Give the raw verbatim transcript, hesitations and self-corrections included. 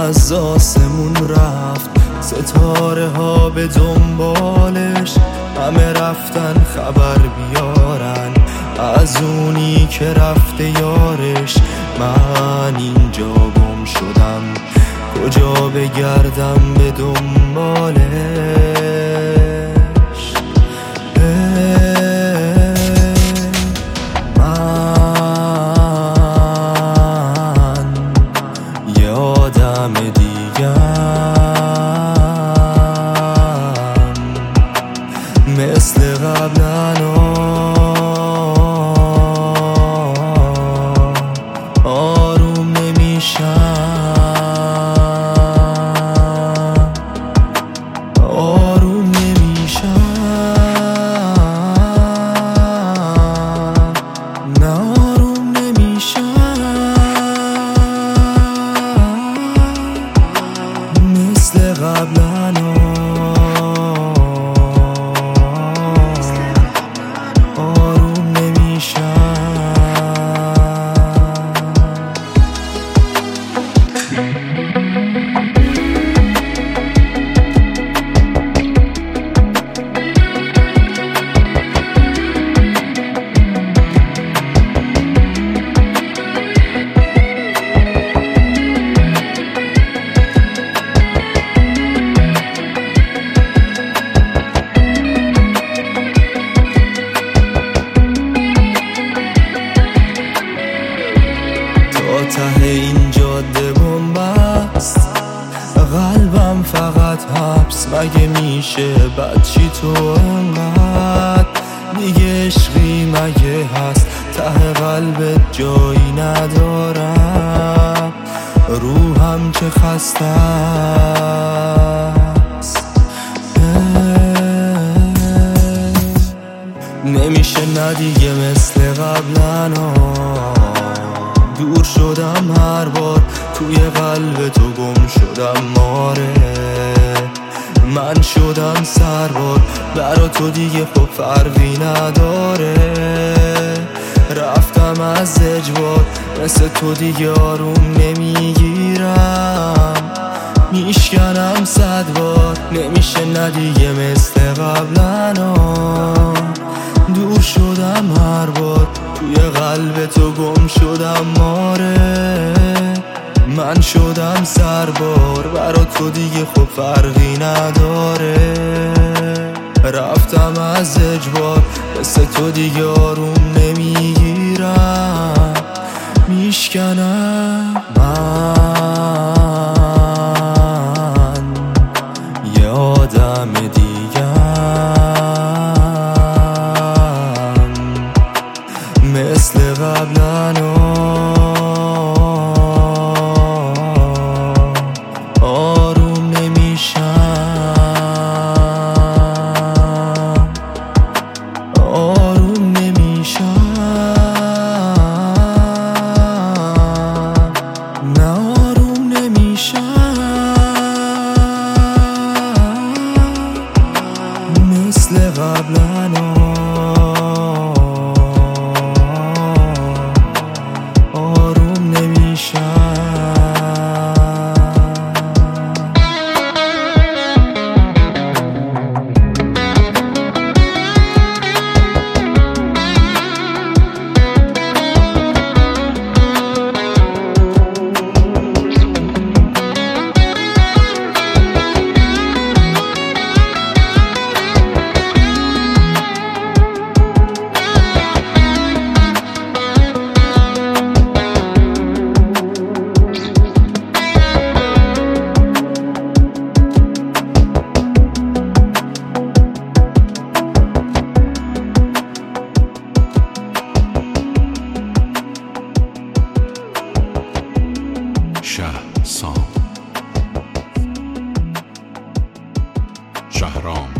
از آسمون رفت، ستاره ها به دنبالش، همه رفتن خبر بیارن از اونی که رفته یارش. من اینجا گم شدم، کجا بگردم به دنبالش؟ من یه آدم دیگم، مثل قبلا آروم نمیشم، آروم نمیشم، نه آروم نمیشم، مثل قبلا آروم نمیشم. ته این جاده بنبست، قلبم فقط حبس. مگه میشه بد چی تو انقدر دیگه عشقی مگه هست؟ ته قلبت جایی ندارم، روحم چه خسته است. نمیشه نه دیگه مثل قبلا، دور شدم هر بار، توی قلب تو گم شدم. ماره من شدم سربار، برا تو دیگه خب فرقی نداره. رفتم از اجبار، مثل تو دیگه آروم نمیگیرم، میشکنم صد بار. نمیشه نه دیگه مثل قبلا، دور شدم هر بار، توی قلب تو گم شدم. ماره من شدم سربار، برا تو دیگه خب فرقی نداره. رفتم از اجبار، مثل تو دیگه آروم نمیگیرم، میشکنم. من یه آدم دیگم، مثل قبلا آروم نمیشم، آروم نمیشم، نه آروم نمیشم، مثل قبلا آروم نمیشم. شهرسام شهرام